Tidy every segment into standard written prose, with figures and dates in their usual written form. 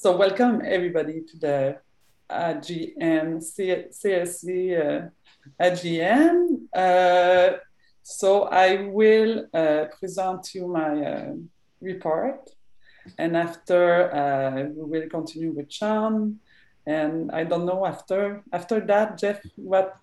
So welcome everybody to the AGM, CSC AGM. So I will present you my report, and after we will continue with Sean. And I don't know after that, Jeff, what?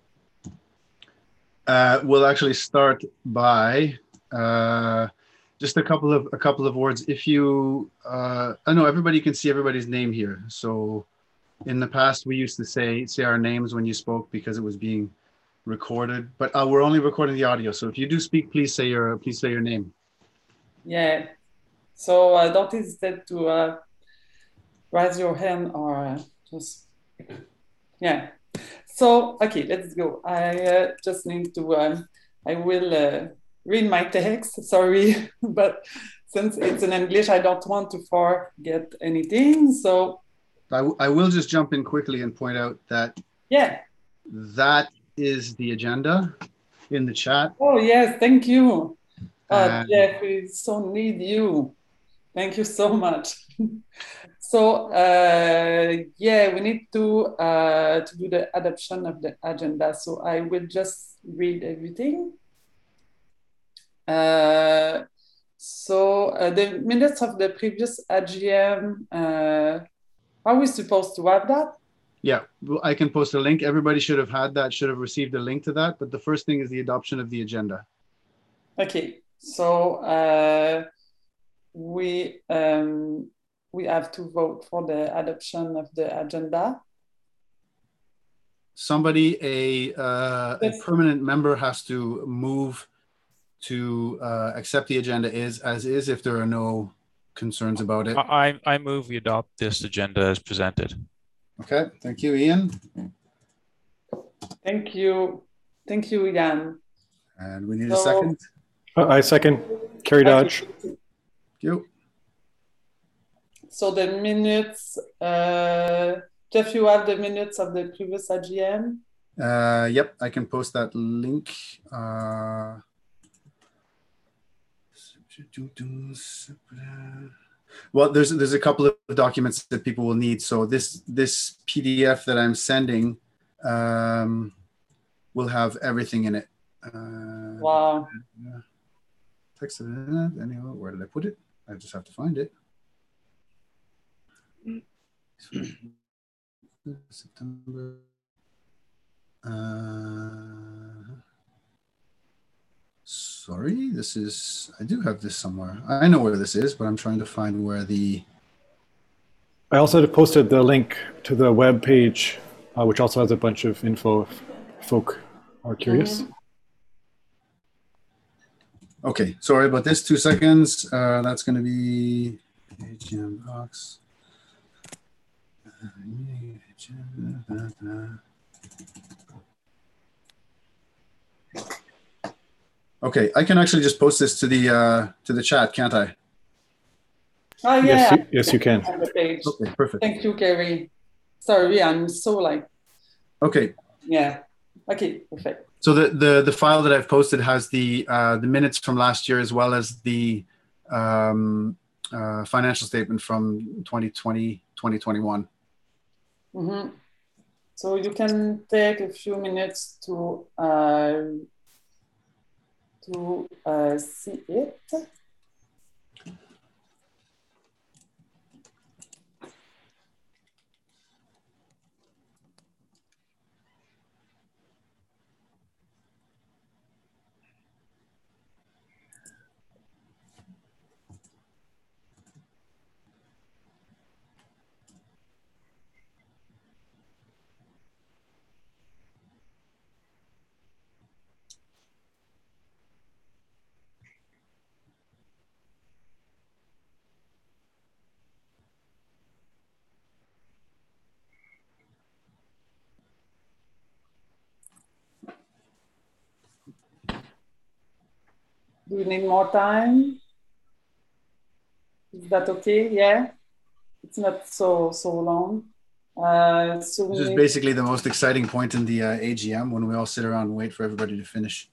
We'll actually start by just a couple of words. If you, I know everybody can see everybody's name here. So in the past, we used to say our names when you spoke because it was being recorded. But we're only recording the audio. So if you do speak, please say your name. Yeah. So don't hesitate to raise your hand or just yeah. So okay, let's go. I just need to. I will read my text. Sorry, but since it's in English, I don't want to forget anything. So I will just jump in quickly and point out that that is the agenda in the chat. Oh yes, thank you. Jeff, we so need you. Thank you so much. So we need to do the adoption of the agenda. So I will just read everything. The minutes of the previous AGM, are we supposed to have that? Yeah, I can post a link. Everybody should have had that, should have received a link to that. But the first thing is the adoption of the agenda. Okay, so we have to vote for the adoption of the agenda. Somebody, a permanent member, has to move to accept the agenda as is if there are no concerns about it. I move we adopt this agenda as presented. Okay, thank you, Ian. Thank you, Ian. And we need a second. I second. Kerry Dodge. Thank you. So the minutes, Jeff, you have the minutes of the previous AGM? Yep, I can post that link. Well, there's a couple of documents that people will need. So this PDF that I'm sending will have everything in it. Wow. Text it in it. Anyway, where did I put it? I just have to find it. September. Sorry, I do have this somewhere. I know where this is, but I'm trying to find where I also posted the link to the web page, which also has a bunch of info if folk are curious. Okay, sorry about this. 2 seconds. That's going to be AGM box. Okay, I can actually just post this to the chat, can't I? Oh yeah. Yes, you can. Okay, perfect. Thank you, Kerry. Sorry, I'm so like. Okay. Yeah. Okay, perfect. So the file that I've posted has the minutes from last year as well as the financial statement from 2020, 2021. Mm-hmm. So you can take a few minutes to see it. Do you need more time? Is that okay? Yeah, it's not so long. This is basically the most exciting point in the AGM when we all sit around and wait for everybody to finish.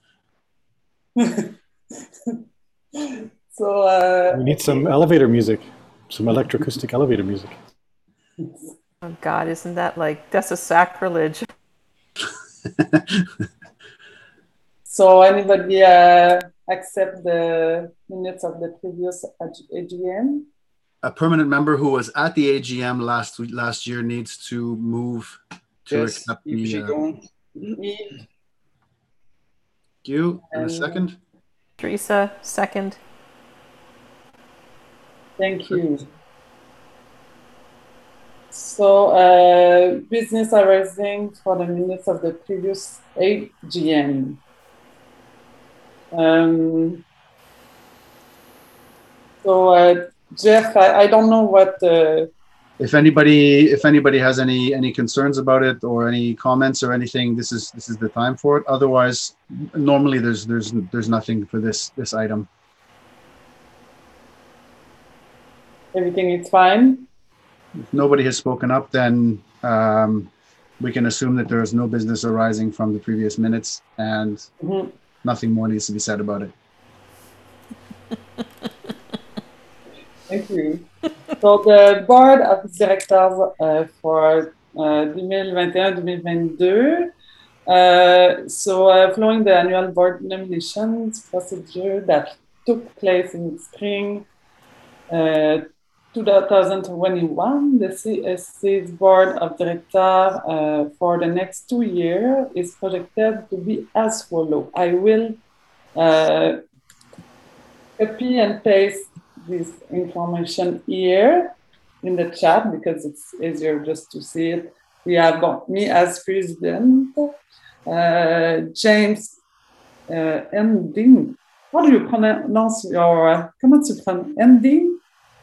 So we need some elevator music, some electroacoustic elevator music. Oh God, isn't that like, that's a sacrilege? So anybody accept the minutes of the previous AGM? A permanent member who was at the AGM last year needs to move to Yes, accept Yves the. Gigon. Yves You and a and second. Teresa, second. thank you. So business arising for the minutes of the previous AGM. So Jeff, I don't know what. If anybody has any concerns about it or any comments or anything, this is the time for it. Otherwise, normally there's nothing for this item. Everything is fine. If nobody has spoken up, then we can assume that there is no business arising from the previous minutes, and nothing more needs to be said about it. Thank you. So the board of directors for 2021-2022. Following the annual board nominations procedure that took place in spring 2021, the CSC's board of directors for the next 2 years is projected to be as follows. I will copy and paste this information here in the chat because it's easier just to see it. We have me as president, James Ending. How do you pronounce your, comment tu prononces, Ending?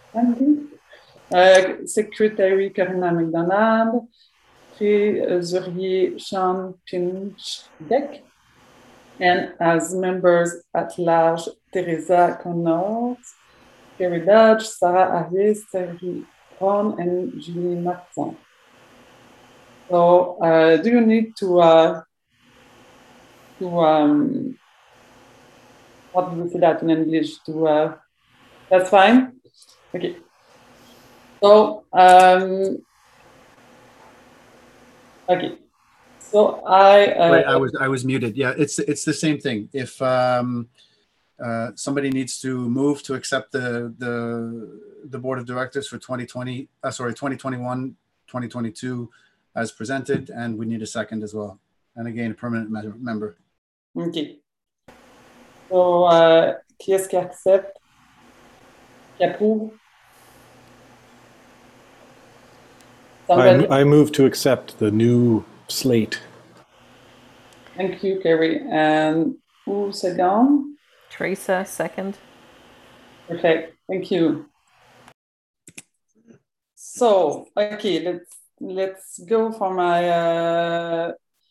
Secretary Karina McDonald, Trésorier Sean Pinchbeck, and as members at large, Teresa Connors, Kerry Dodge, Sarah Harris, Terry Ron, and Julie Martin. So, do you need to what do we say that in English? That's fine? Okay. So, okay. So Wait, I was muted. Yeah, it's the same thing. If somebody needs to move to accept the board of directors for 2021, 2022 as presented, and we need a second as well. And again, a permanent member. Okay. So, qui est-ce qui accepte? Qui approuve? I move to accept the new slate. Thank you, Kerry. And who second? Teresa, second. Perfect. Thank you. So, okay, let's go for my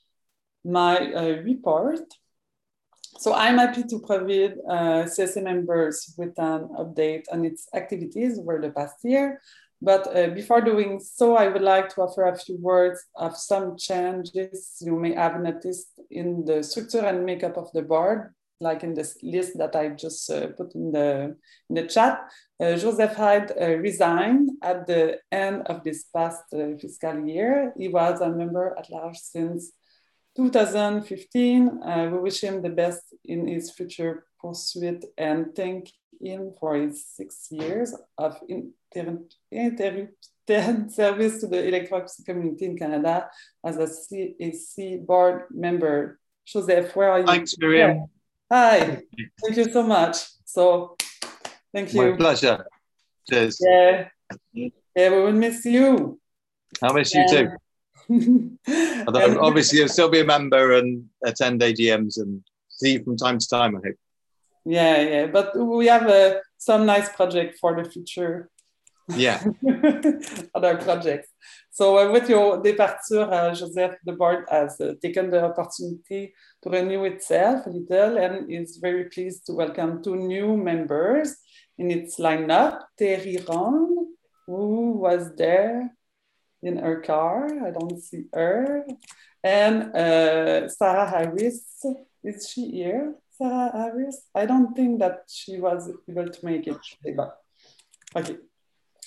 report. So I'm happy to provide CSA members with an update on its activities over the past year. But before doing so, I would like to offer a few words of some changes you may have noticed in the structure and makeup of the board, like in this list that I just put in the chat. Joseph Hyde resigned at the end of this past fiscal year. He was a member at large since 2015. We wish him the best in his future pursuit and thank him for his 6 years of interrupted service to the electroacoustic community in Canada as a CAC board member. Joseph, where are you? Thanks, Miriam. Hi, thank you so much. So, thank you. My pleasure. Cheers. Yeah, we will miss you. I'll miss you too. Although obviously you'll still be a member and attend AGMs and see you from time to time, I hope. Yeah, but we have some nice project for the future. Yeah. Other projects. So with your departure, Joseph, the board has taken the opportunity to renew itself a little and is very pleased to welcome 2 new members in its lineup. Terry Ron, who was there in her car. I don't see her. And Sarah Harris, is she here? Sarah Harris? I don't think that she was able to make it today, but okay.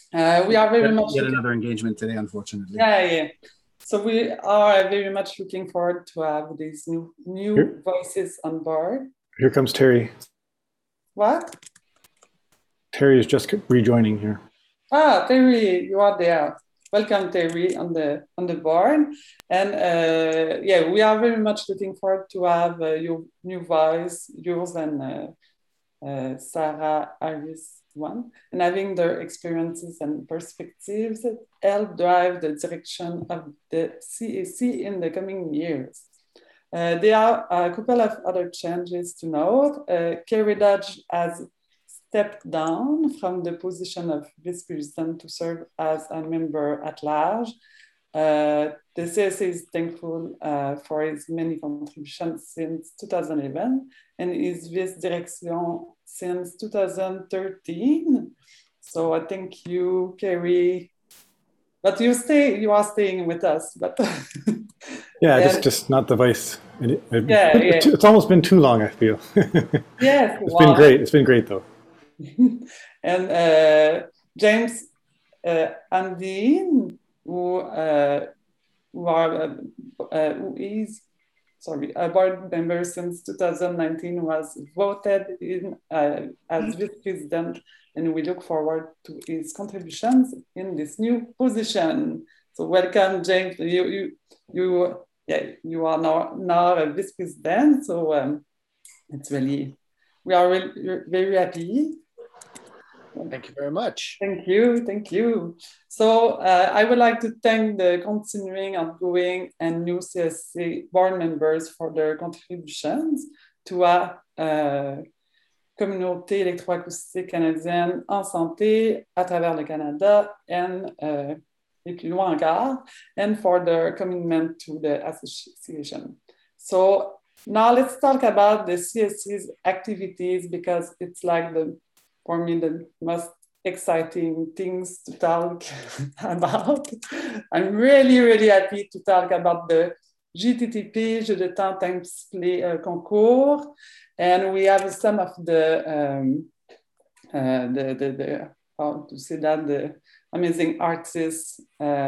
We are very much Yet another engagement today, unfortunately. yeah. So we are very much looking forward to have these new voices on board. Here comes Terry. What? Terry is just rejoining here. Ah, Terry, you are there. Welcome, Terry, on the board. And yeah, we are very much looking forward to have your new voice, yours and Sarah Harris one, and having their experiences and perspectives help drive the direction of the CAC in the coming years. There are a couple of other changes to note. Kerry Dodge has stepped down from the position of vice president to serve as a member at large. The CAC is thankful for his many contributions since 2011 and his vice direction since 2013. So I think you, Kerry, but you are staying with us. But yeah, just not the vice. Yeah. It's almost been too long, I feel. Yes, it's been great. It's been great though. And James Andine, who is a board member since 2019, was voted in as vice president, and we look forward to his contributions in this new position. So welcome, James. You are now a vice president. So it's really, we are very happy. Thank you very much. Thank you. So I would like to thank the continuing, ongoing, and new CSC board members for their contributions to our communauté électroacoustique canadienne en santé à travers le Canada et plus loin encore, and for their commitment to the association. So now let's talk about the CSC's activities, because it's like for me, the most exciting things to talk about. I'm really, really happy to talk about the JTTP, Jeux de Temps Times Play concours. And we have some of the how to say that, the amazing artists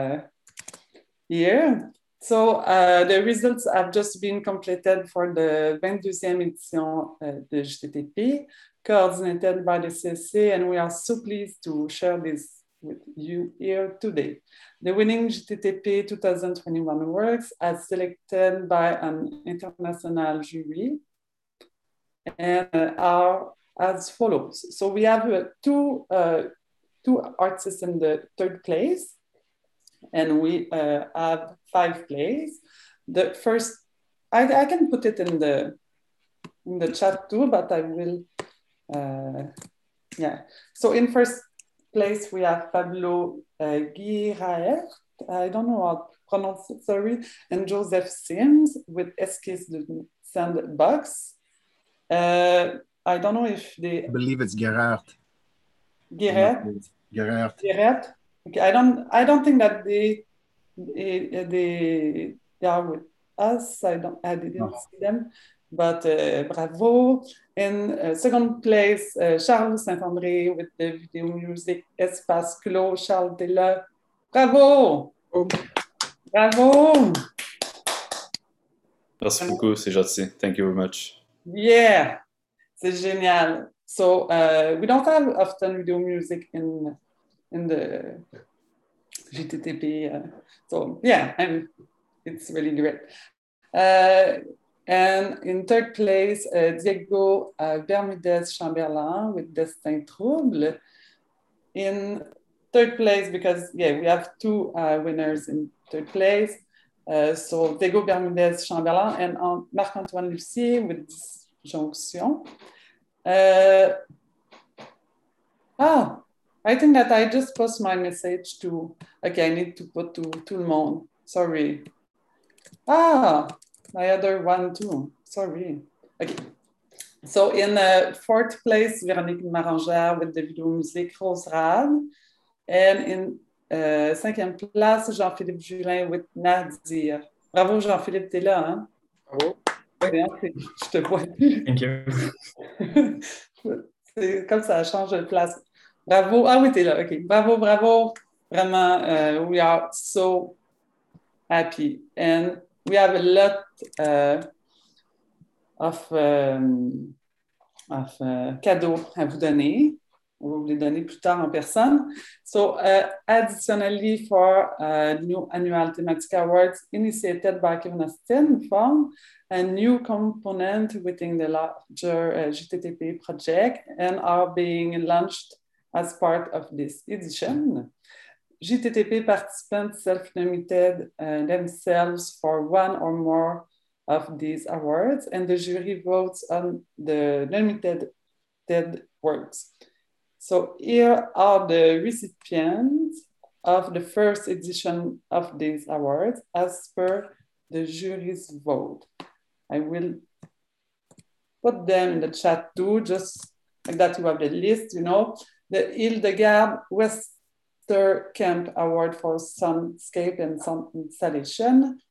here. So the results have just been completed for the 22e édition de JTTP, coordinated by the CSC, and we are so pleased to share this with you here today. The winning JTTP 2021 works as selected by an international jury and are as follows. So we have two artists in the third place, and we have 5 plays. The first, I can put it in the chat too, but I will. Yeah. So in first place we have Pablo Guiraert, I don't know how to pronounce it, sorry, and Joseph Sims with Esquisse de Sandbox. I don't know if they. I believe it's Gerard. Gerard. Okay, I don't think that they are with us. I didn't see them, but bravo. In second place, Charles Saint-André with the video music Espace Clos. Charles, t'es là. Bravo! Bravo! Merci beaucoup, c'est gentil. Thank you very much. Yeah, c'est génial. So we don't have often video music in the JTTP. So yeah, and it's really great. And in third place, Diego Bermudez Chamberlain with Destin Trouble. In third place, because we have 2 winners in third place. So Diego Bermudez Chamberlain and Marc-Antoine Lucier with Disjonction. I think that I just post my message to. Okay, I need to put to tout le monde. Sorry. My other one too. Sorry. Okay. So in fourth place, Véronique Marangère with the video music Rose Rad. And in cinquième place, Jean-Philippe Julin with Nadir. Bravo Jean-Philippe, t'es là, hein? Bravo. Je te vois plus. Thank you. C'est comme ça change de place. Bravo. Ah oui, t'es là. OK. Bravo, bravo. Vraiment, we are so happy. And we have a lot of cadeaux à vous donner. On va vous les donner plus tard en personne. So, additionally for new annual thematic awards initiated by Kevin Astin form a new component within the larger GTTP project and are being launched as part of this edition. GTTP participants self-nominated themselves for one or more of these awards, and the jury votes on the nominated works. So here are the recipients of the first edition of these awards as per the jury's vote. I will put them in the chat too, just like that you have the list, you know. The Hildegard Westerkamp Award for Soundscape and Sound Installation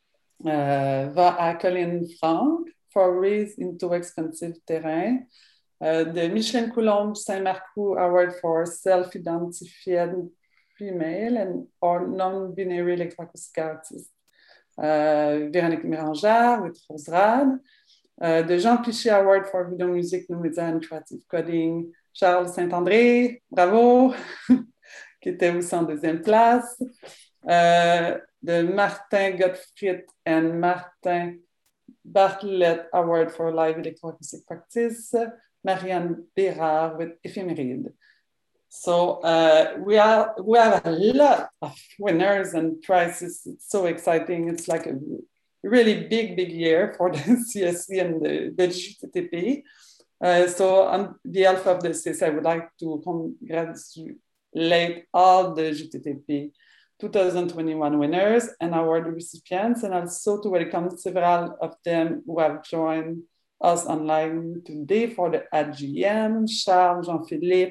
va à Colin Frank for Raise into Expensive Terrain. The Micheline Coulombe Saint-Marcoux Award for Self-Identified Female and or Non-Binary Electroacoustic Artist. Véronique Mirangard with Rose Rad. The Jean Pichet Award for Video Music, New Media and Creative Coding. Charles Saint-André, bravo, qui était aussi en deuxième place. The Martin Gottfried and Martin Bartlett Award for Live Electroacoustic Practice. Marianne Bérard with Ephemeride. So we have a lot of winners and prizes. It's so exciting. It's like a really big year for the CSC and the GTTP. So on behalf of the CSC, I would like to congratulate all the GTTP 2021 winners and award recipients, and also to welcome several of them who have joined us online today for the AGM. Charles, Jean-Philippe,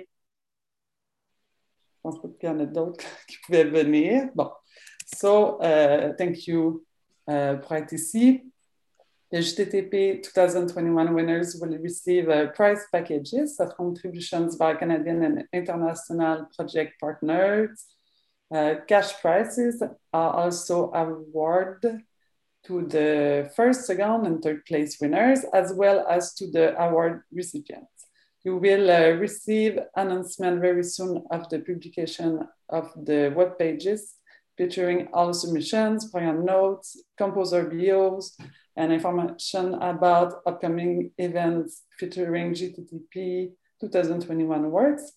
je pense pas qu'il y en a d'autres qui pouvaient venir. Bon, so thank you pour être ici. The GTTP 2021 winners will receive prize packages of contributions by Canadian and international project partners. Cash prizes are also awarded to the first, second, and third place winners, as well as to the award recipients. You will receive announcement very soon of the publication of the web pages featuring all submissions, program notes, composer bios, and information about upcoming events featuring GTTP 2021 works,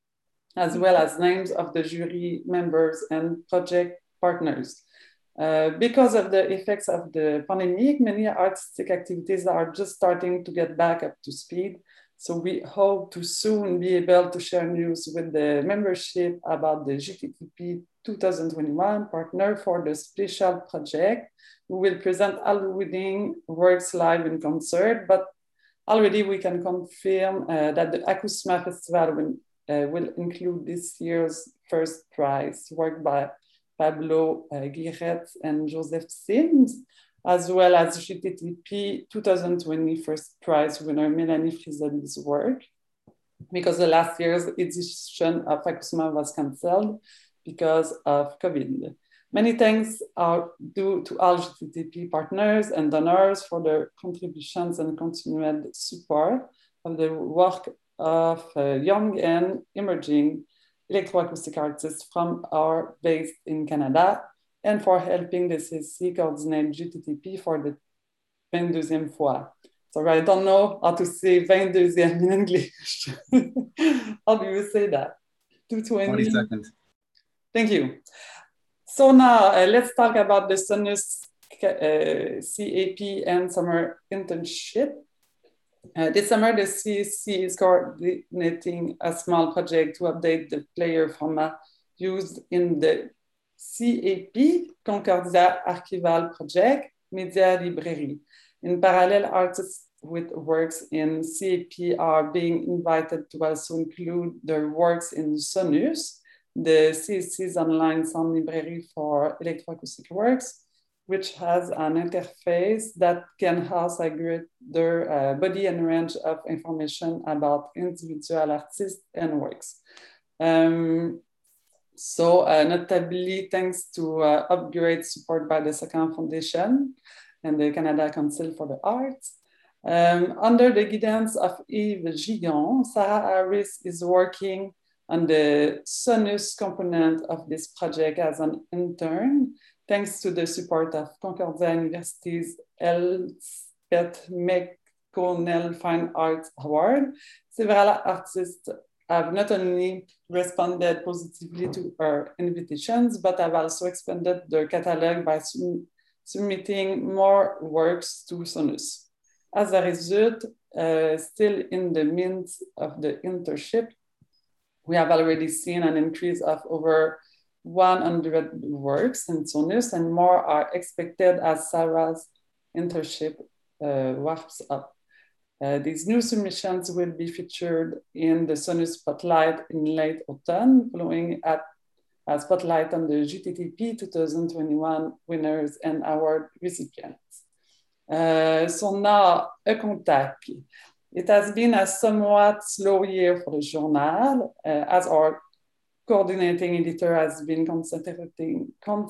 as well as names of the jury members and project partners. Because of the effects of the pandemic, many artistic activities are just starting to get back up to speed. So we hope to soon be able to share news with the membership about the GTTP 2021 partner for the special project. We will present all winning works live in concert, but already we can confirm that the Acousma Festival will include this year's first prize, work by Pablo Guiret and Joseph Sims, as well as GTTP 2020 first prize winner Melanie Frisoli's work, because the last year's edition of Acousma was cancelled because of COVID. Many thanks are due to all GTTP partners and donors for their contributions and continued support of the work of young and emerging electroacoustic artists from our base in Canada, and for helping the CSC coordinate GTTP for the 22e fois. So I don't know how to say 22e in English. How do you say that? 220? 22nd. Thank you. So now let's talk about the Sonus CAP and summer internship. This summer, the CSC is coordinating a small project to update the player format used in the CAP, Concordia Archival Project, Media Library. In parallel, artists with works in CAP are being invited to also include their works in Sonus, the CSC's online sound library for electroacoustic works, which has an interface that can house a greater body and range of information about individual artists and works. Notably thanks to upgrade support by the Second Foundation and the Canada Council for the Arts. Under the guidance of Yves Gigon, Sarah Harris is working on the SONUS component of this project as an intern, thanks to the support of Concordia University's Elspeth McConnell Fine Arts Award. Several artists have not only responded positively to our invitations, but have also expanded their catalog by submitting more works to SONUS. As a result, still in the midst of the internship, we have already seen an increase of over 100 works in SONUS, and more are expected as Sarah's internship wraps up. These new submissions will be featured in the SONUS Spotlight in late autumn, following a spotlight on the GTTP 2021 winners and award recipients. So now, a contact. It has been a somewhat slow year for the journal, as our coordinating editor has been concentrating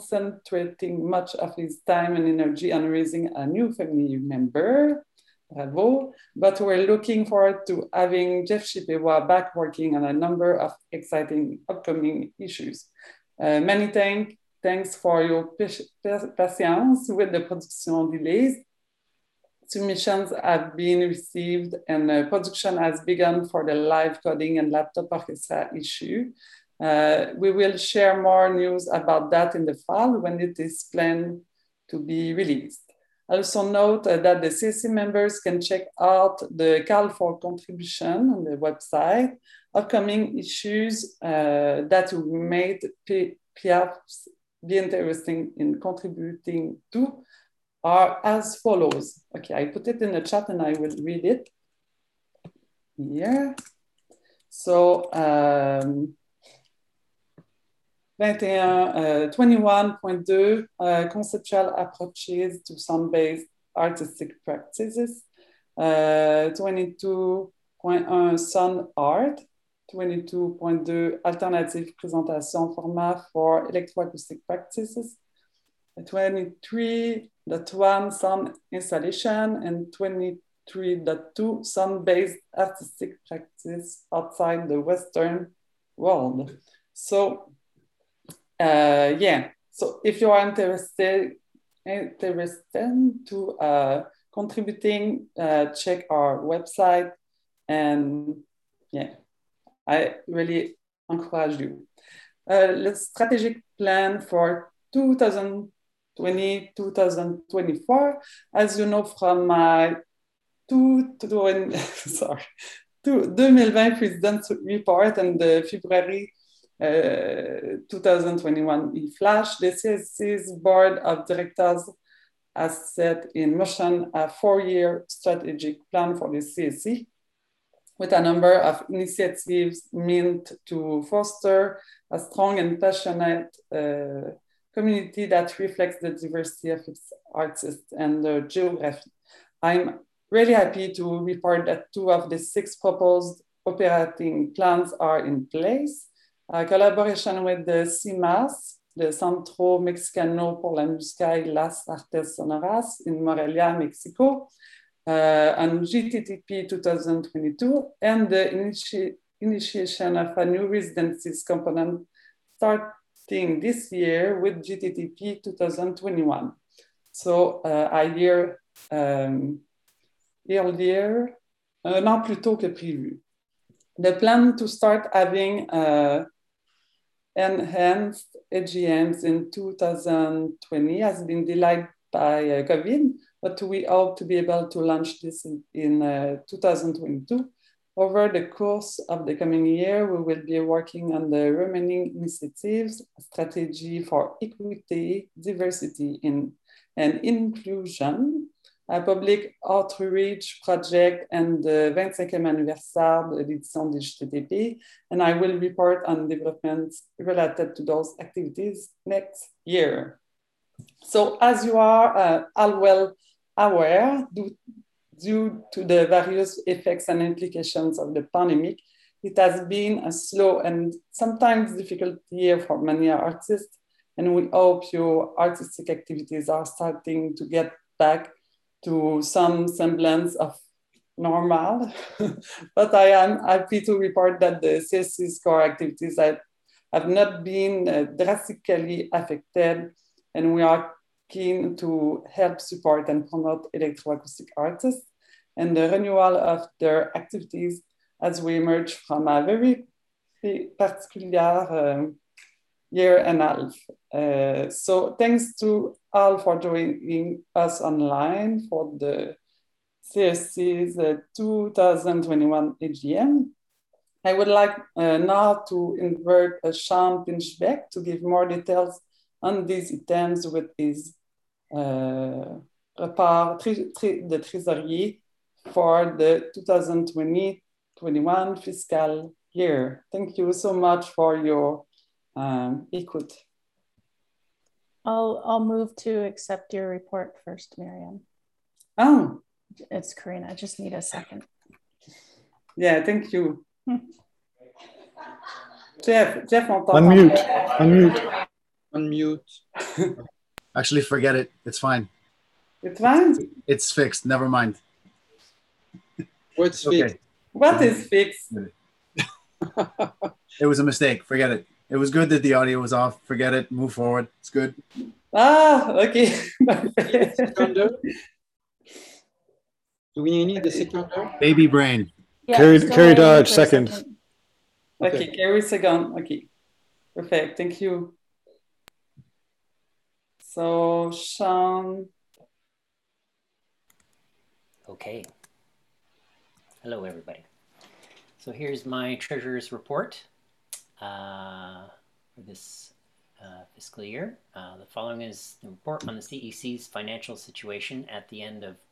much of his time and energy on raising a new family member. Bravo. But we're looking forward to having Jeff Chipewa back working on a number of exciting upcoming issues. Many thanks for your patience with the production delays. Submissions have been received and production has begun for the live coding and laptop orchestra issue. We will share more news about that in the fall when it is planned to be released. Also note that the CSC members can check out the call for contribution on the website. Upcoming issues that we made perhaps be interesting in contributing to are as follows. Okay, I put it in the chat and I will read it here. So, 21.2 conceptual approaches to sound-based artistic practices. 22.1 sound art. 22.2 alternative presentation format for electroacoustic practices. 23.1 sound installation and 23.2 sound-based artistic practice outside the Western world. So, so if you are interested to contributing, check our website, and I really encourage you. The strategic plan for 2020-2024, as you know from my 2020 President's Report and the February 2021 e-flash, the CSC's Board of Directors has set in motion a 4-year strategic plan for the CSC with a number of initiatives meant to foster a strong and passionate community that reflects the diversity of its artists and their geography. I'm really happy to report that 2 of the 6 proposed operating plans are in place. Collaboration with the CIMAS, the Centro Mexicano por la Música y las Artes Sonoras in Morelia, Mexico, and GTTP 2022, and the initiation of a new residencies component starting this year with GTTP 2021. So a year earlier, un an plus tôt que prévu. The plan to start having enhanced AGMs in 2020 has been delayed by COVID, but we hope to be able to launch this in 2022. Over the course of the coming year, we will be working on the remaining initiatives, strategy for equity, diversity, and inclusion, a public outreach project, and the 25e anniversaire de l'édition des GTTP, and I will report on developments related to those activities next year. So as you are all well aware, due to the various effects and implications of the pandemic, it has been a slow and sometimes difficult year for many artists, and we hope your artistic activities are starting to get back to some semblance of normal. But I am happy to report that the CSC's core activities have not been drastically affected, and we are keen to help support and promote electroacoustic artists and the renewal of their activities as we emerge from a very particular year and a half. So thanks to all for joining us online for the CSC's 2021 AGM. I would like now to invite Sean Pinchbeck to give more details on these items with his report de trésorier for the 2020-21 fiscal year. Thank you so much for your écoute. I'll move to accept your report first, Miriam. Oh. It's Karina. I just need a second. Yeah, thank you. Jeff, on Unmute. Actually, forget it. It's fine. It's fine? It's fixed. Never mind. What's fixed? What is fixed? It was a mistake. Forget it. It was good that the audio was off. Forget it. Move forward. It's good. Ah, okay. Do we need the seconder? Baby brain. Yeah, Carrie Dodge, second. Okay, Carrie second. Okay, perfect. Thank you. So, Sean. Okay. Hello, everybody. So here's my treasurer's report for this fiscal year. The following is the report on the CEC's financial situation at the end of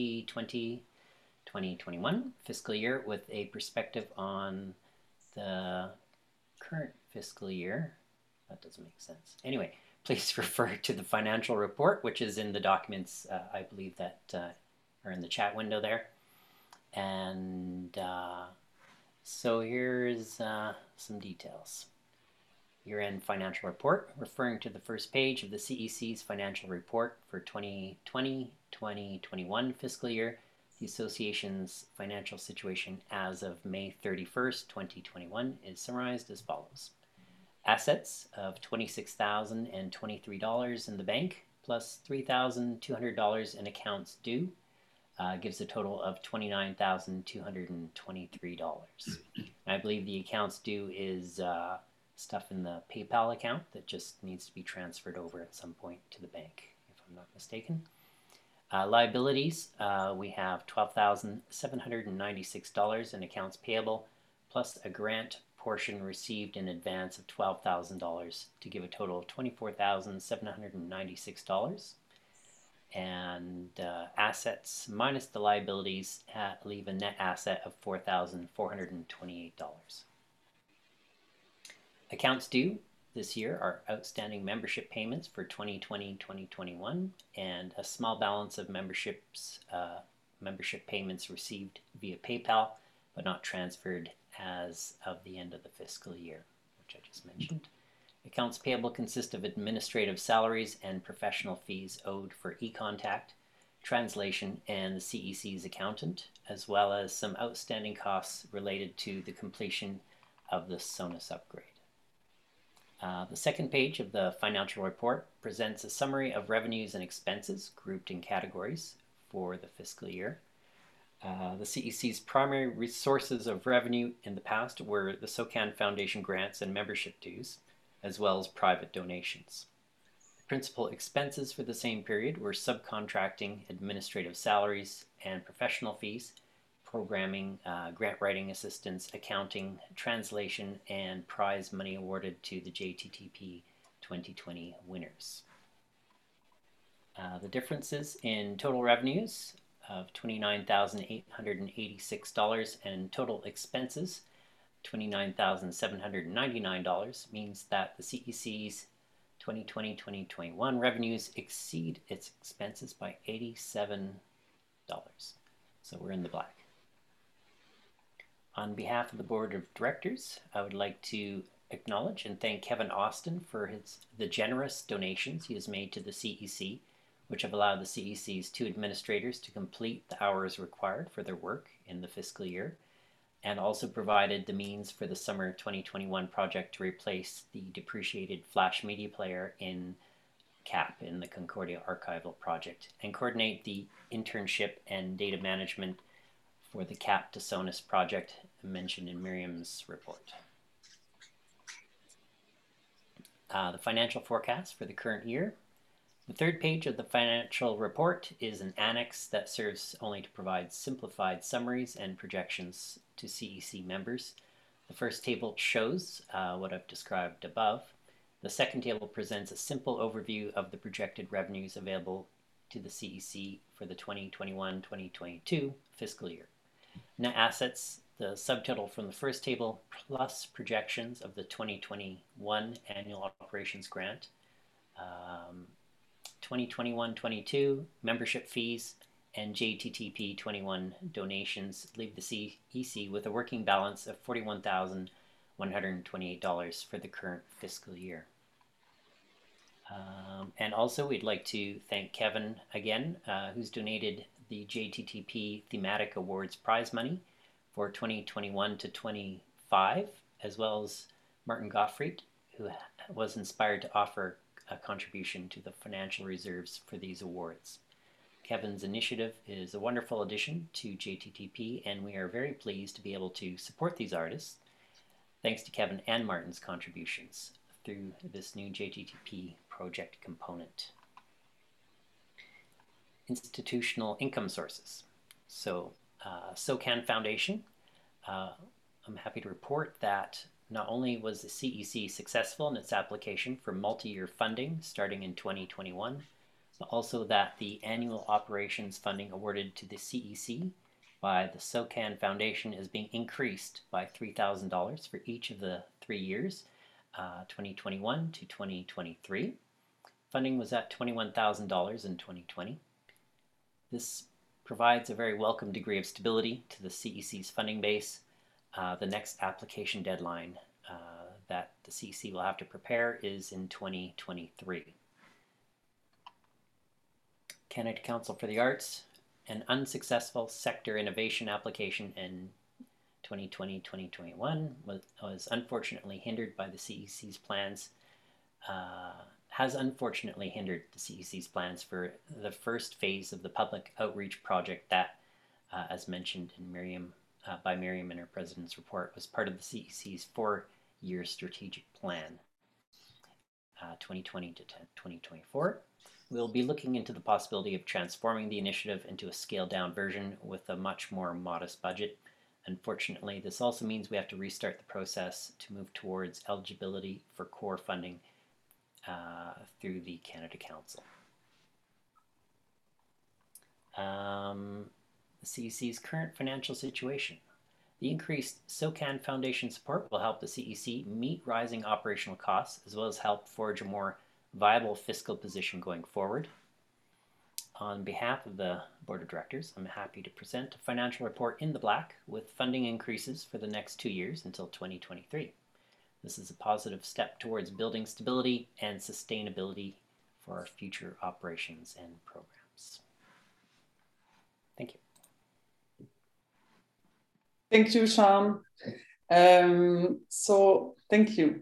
2020-2021 fiscal year with a perspective on the current fiscal year. That doesn't make sense. Anyway, please refer to the financial report, which is in the documents, I believe that are in the chat window there. And so here's some details. Year-end financial report, referring to the first page of the CEC's financial report for 2020-2021 fiscal year. The association's financial situation as of May 31st, 2021 is summarized as follows. Assets of $26,023 in the bank, plus $3,200 in accounts due, gives a total of $29,223. I believe the accounts due is stuff in the PayPal account that just needs to be transferred over at some point to the bank, if I'm not mistaken. Liabilities, we have $12,796 in accounts payable, plus a grant portion received in advance of $12,000 to give a total of $24,796. And assets minus the liabilities leave a net asset of $4,428. Accounts due this year are outstanding membership payments for 2020-2021 and a small balance of membership payments received via PayPal but not transferred as of the end of the fiscal year, which I just mentioned. Accounts payable consist of administrative salaries and professional fees owed for eContact, translation, and the CEC's accountant, as well as some outstanding costs related to the completion of the Sonus upgrade. The second page of the financial report presents a summary of revenues and expenses grouped in categories for the fiscal year. The CEC's primary sources of revenue in the past were the SOCAN Foundation grants and membership dues, as well as private donations. The principal expenses for the same period were subcontracting, administrative salaries, and professional fees, programming, grant writing assistance, accounting, translation, and prize money awarded to the JTTP 2020 winners. The differences in total revenues of $29,886 and total expenses $29,799 means that the CEC's 2020-2021 revenues exceed its expenses by $87. So we're in the black. On behalf of the Board of Directors, I would like to acknowledge and thank Kevin Austin for the generous donations he has made to the CEC, which have allowed the CEC's 2 administrators to complete the hours required for their work in the fiscal year, and also provided the means for the summer 2021 project to replace the depreciated flash media player in CAP, in the Concordia Archival Project, and coordinate the internship and data management for the CAP to SONUS project mentioned in Miriam's report. The financial forecast for the current year. The 3rd page of the financial report is an annex that serves only to provide simplified summaries and projections to CEC members. The first table shows what I've described above. The second table presents a simple overview of the projected revenues available to the CEC for the 2021-2022 fiscal year. Net assets, the subtotal from the first table, plus projections of the 2021 annual operations grant. 2021-22 membership fees and JTTP 21 donations leave the CEC with a working balance of $41,128 for the current fiscal year. And also we'd like to thank Kevin again, who's donated the JTTP Thematic Awards prize money for 2021 to 25, as well as Martin Gottfried, who was inspired to offer a contribution to the financial reserves for these awards. Kevin's initiative is a wonderful addition to JTTP, and we are very pleased to be able to support these artists, thanks to Kevin and Martin's contributions through this new JTTP project component. Institutional income sources. So SOCAN Foundation, I'm happy to report that not only was the CEC successful in its application for multi-year funding starting in 2021, but also that the annual operations funding awarded to the CEC by the SOCAN Foundation is being increased by $3,000 for each of the 3 years, 2021 to 2023. Funding was at $21,000 in 2020. This provides a very welcome degree of stability to the CEC's funding base. The next application deadline that the CEC will have to prepare is in 2023. Canada Council for the Arts, an unsuccessful sector innovation application in 2020-2021 was unfortunately hindered by the CEC's plans, has unfortunately hindered the CEC's plans for the first phase of the public outreach project that, as mentioned in by Miriam in her president's report, was part of the CEC's 4-year strategic plan, 2020 to 2024. We'll be looking into the possibility of transforming the initiative into a scaled-down version with a much more modest budget. Unfortunately, this also means we have to restart the process to move towards eligibility for core funding through the Canada Council. The CEC's current financial situation. The increased SOCAN Foundation support will help the CEC meet rising operational costs, as well as help forge a more viable fiscal position going forward. On behalf of the Board of Directors, I'm happy to present a financial report in the black with funding increases for the next 2 years until 2023. This is a positive step towards building stability and sustainability for our future operations and programs. Thank you. Thank you, Sean. So thank you.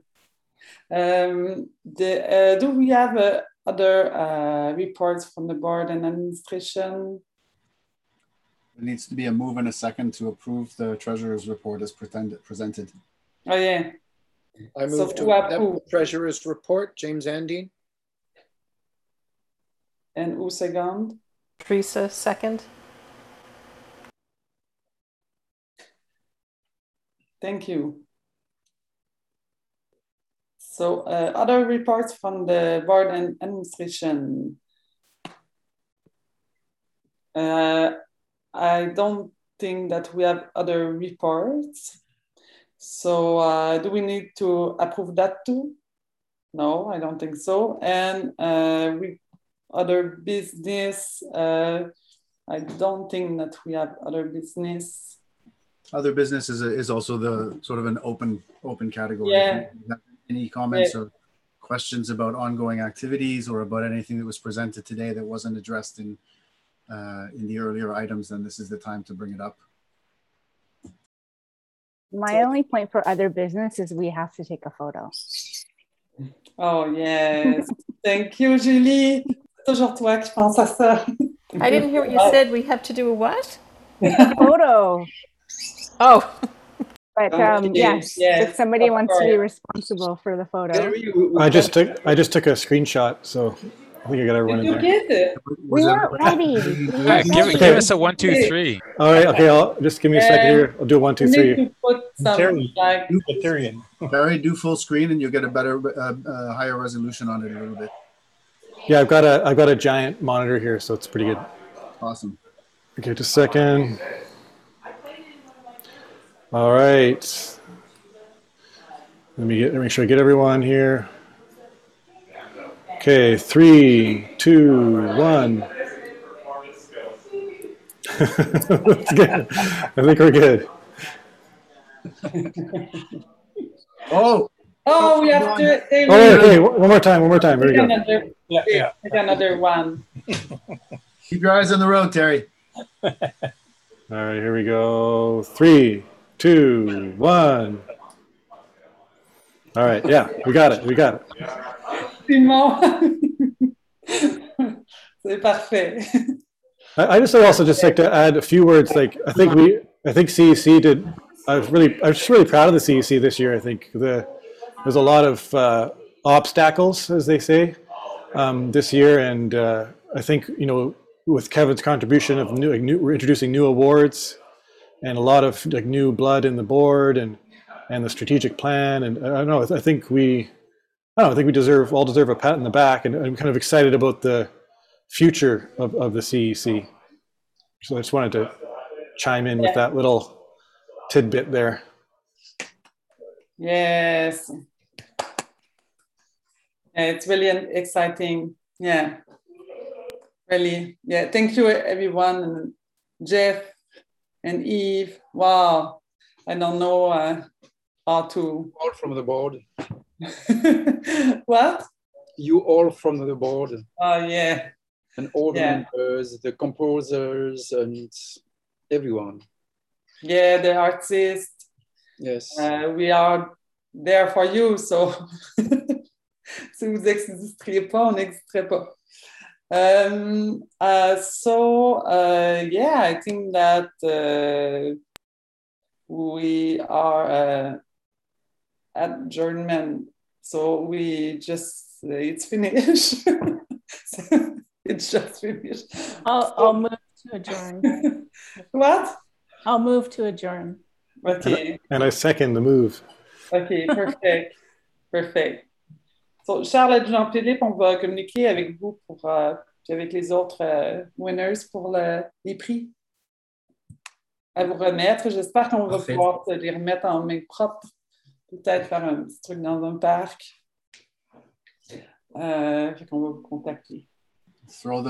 Do we have other reports from the board and administration? There needs to be a move and a second to approve the treasurer's report as presented. Oh, yeah. I move to accept the treasurer's report. James Andine. And who second? Teresa, second. Thank you. So other reports from the board and administration. I don't think that we have other reports. So do we need to approve that too? No, I don't think so. And other business, I don't think that we have other business. other business is also the sort of an open category. Yeah. If you have any comments Yeah. or questions about ongoing activities or about anything that was presented today that wasn't addressed in the earlier items, then this is the time to bring it up. My only point for other business is we have to take a photo. Oh, yes. Thank you, Julie. C'est toujours toi qui pense à ça. I didn't hear what you said. We have to do a what? Photo. Oh. But yes, if somebody wants to be responsible for the photo. I just took a screenshot, so I think I got everyone in there. We weren't ready. Give us a 1, 2, 3. All right, okay. I'll just give me a second here. I'll do 1, 2, 3. Barry, do full screen, and you'll get a better, higher resolution on it a little bit. Yeah, I've got a giant monitor here, so it's pretty good. Awesome. Okay, just a second. All right. Let me make sure I get everyone here. Okay, 3, 2, 1. That's good. I think we're good. Oh, we have to. Okay, one more time. Here we go. Take another one. Keep your eyes on the road, Terry. All right, here we go. 3, 2, 1. All right, yeah, we got it. Simon. C'est parfait. I just also just like to add a few words. Like I think CEC did. I was just really proud of the CEC this year. I think there's a lot of obstacles, as they say, this year, and I think with Kevin's contribution of we're introducing new awards and a lot of new blood in the board and the strategic plan, and I don't know. I think we deserve a pat on the back, and I'm kind of excited about the future of the CEC. So I just wanted to chime in with that little tidbit there. Yes. It's really exciting. Yeah. Really. Yeah. Thank you, everyone. And Jeff and Eve. Wow. I don't know how to. All from the board. What? You all from the board. Oh, yeah. And all the members, the composers, and everyone. Yeah, the artists. Yes. We are there for you, so si vous n'existeriez pas, on n'existerait pas. Yeah, I think that we are adjournment. So we just, it's finished. It's just finished. I'll move to adjourn. What? I'll move to adjourn. Okay. And I second the move. Okay, perfect. Perfect. So, Charles et Jean-Philippe, on va communiquer avec vous puis avec les autres winners pour les prix à vous remettre. J'espère qu'on va pouvoir les remettre en main propre. Peut-être faire un petit truc dans un parc. Fait qu'on va vous contacter. Throw them